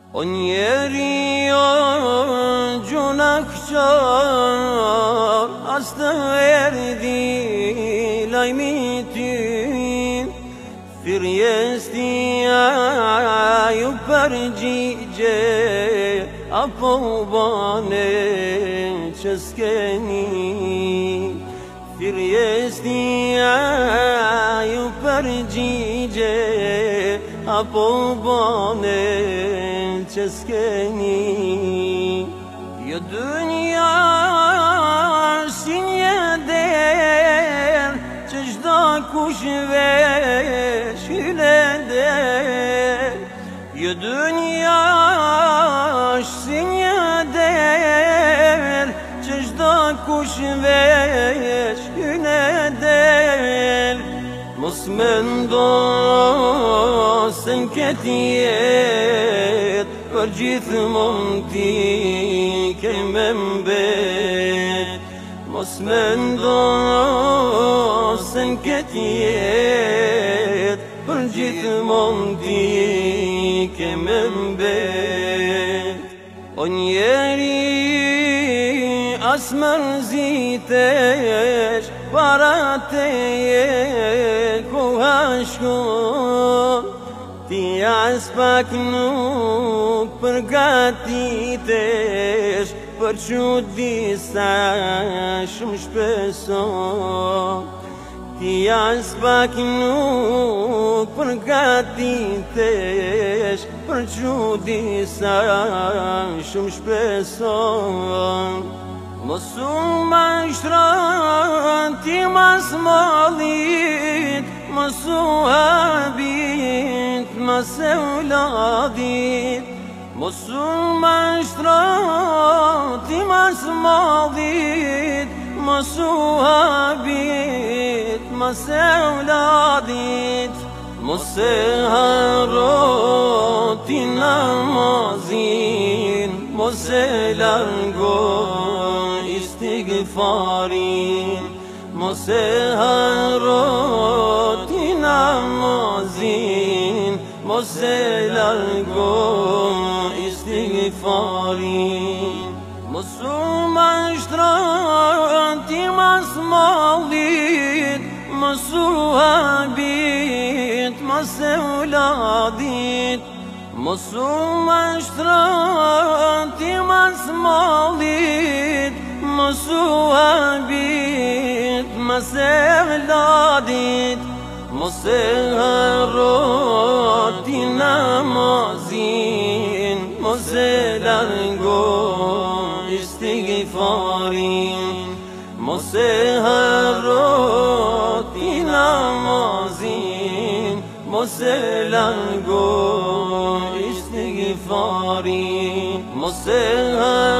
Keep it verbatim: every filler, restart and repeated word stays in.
On yeri cunakçar hasta verdi lajmitin Firyesti ju përgjigje apo bane që s'keni Firyesti ju përgjigje apo bane që s'keni Jo dënja si një der që çdo kush vesh hyle der Jo dënja si një der që çdo kush vesh hyle der Mos mendo se n'ket jet për gjithmonë ti ke me mbet Mos mendo se n'ket jet për gjithmonë ti ke me mbet O njeri as mërzitesh para teje koha shkon Ti as pak nuk përgatitesh për që disa shumë shpeson Ti as pak nuk përgatitesh për që disa shumë shpeson Mos u mashtron ti mas mollit Mos u habit mas evladit Mos u mashtron ti mas mollit Mos u habit mas evladit Mos e harro ti namazin Mos e largo istighfarin Mos e harro ti namazin Mos e largo istighfarin Mos u mashtron ti mas mollit Mos u habit mas evladit Mos u mashtron ti mas mollit Mos u habit mas evladit Mos e harro ti namazin Mos e largo istighfarin Mos e harro ti namazin Mos e largo istighfarin Mos e harro